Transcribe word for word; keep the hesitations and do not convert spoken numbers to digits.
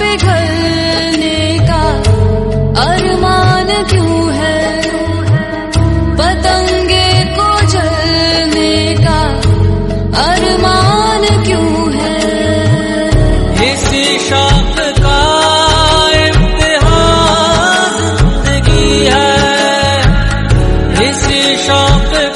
पिघलने का अरमान क्यों है, पतंगे को जलने का अरमान क्यों है। इसी शौक का इम्तिहान जिंदगी है, इसी शौक